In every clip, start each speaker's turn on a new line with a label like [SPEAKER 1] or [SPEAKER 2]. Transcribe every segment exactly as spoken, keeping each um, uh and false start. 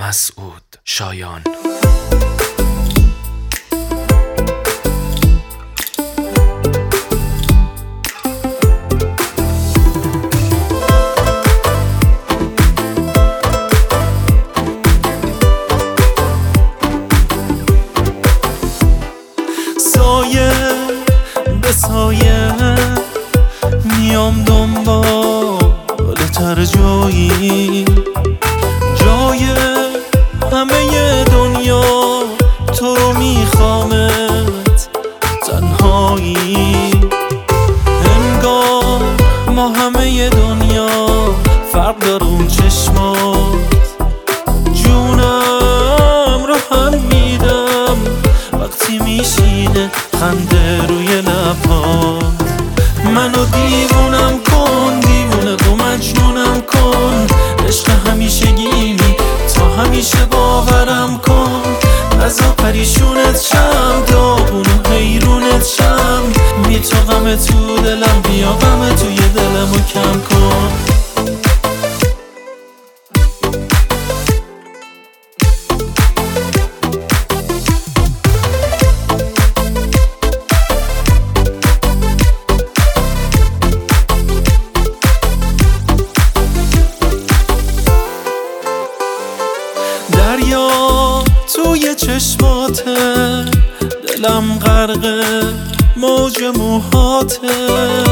[SPEAKER 1] مسعود شایان.
[SPEAKER 2] سایه به سایه میام دنبال تر جایی، جای همه دنیا تو رو میخوامت تنهایی. انگار ما همه دنیا فرق دارون چشمات، جونم رو هم میدم وقتی میشینه خنده روی لبات. منو دیوونم کن، دیوونه و مجنونم کن، عشق همیشگیمی تا همیشه باورم کن. نزا پریشونت شم، داغون و حیرونت شم، بی تو غم تو دلم، بیا غم توی دلمو کم کن. دریا توی چشماته، دلم غرق موج موهاته،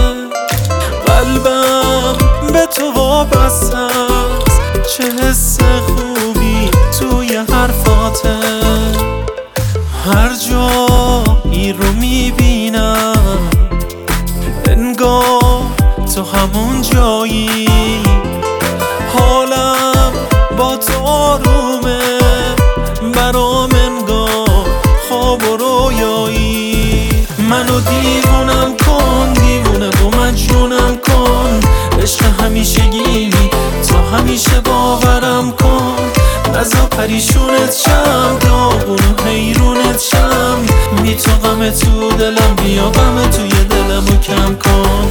[SPEAKER 2] قلبم به تو وابسته است، چه حس خوبی توی حرفاته. هر جایی رو میبینم انگار تو همون جایی، حالم با تو آرومه، برام انگار خواب و رویایی. منو دیوونم کن، دیوونه و مجنونم کن، عشق همیشگیمی تا همیشه باورم کن. نزا پریشونت شم، داغون و حیرونت شم، بی تو غم تو دلم، بیا غم توی دلمو کم کن.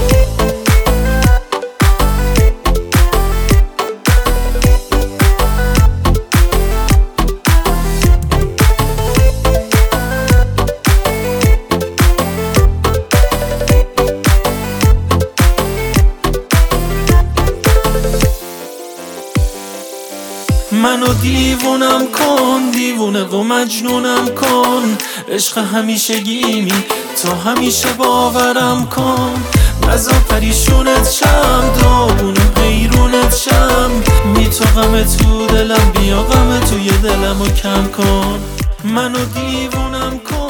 [SPEAKER 2] منو دیوونم کن، دیوونه و مجنونم کن، عشق همیشگیمی تا همیشه باورم کن. نزا پریشونت شم، داغون و حیرونت شم، بی تو غم تو دلم، بیا غم توی دلمو کم کن. منو دیوونم کن.